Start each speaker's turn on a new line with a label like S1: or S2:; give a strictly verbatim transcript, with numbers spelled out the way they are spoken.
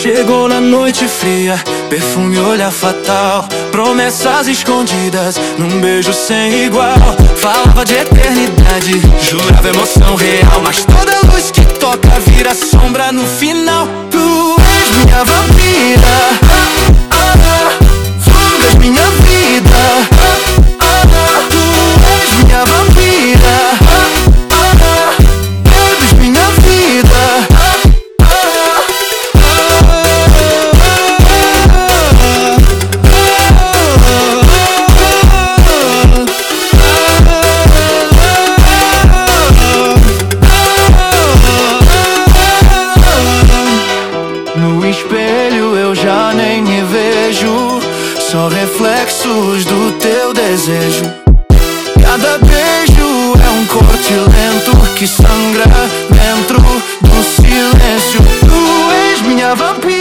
S1: Chegou na noite fria, perfume, olhar fatal, promessas escondidas num beijo sem igual. Falava de eternidade, jurava emoção real, mas toda luz que toca vira sombra no final. Tu és minha vampira, ah, ah, ah, fugas minha vida, ah, ah, ah, tu és minha vampira, ah, ah, ah, bebes minha vida, ah, ah, no espelho eu já nem me vejo, só reflexos do teu desejo. Cada beijo é um corte lento que sangra dentro do silêncio. Tu és minha vampira.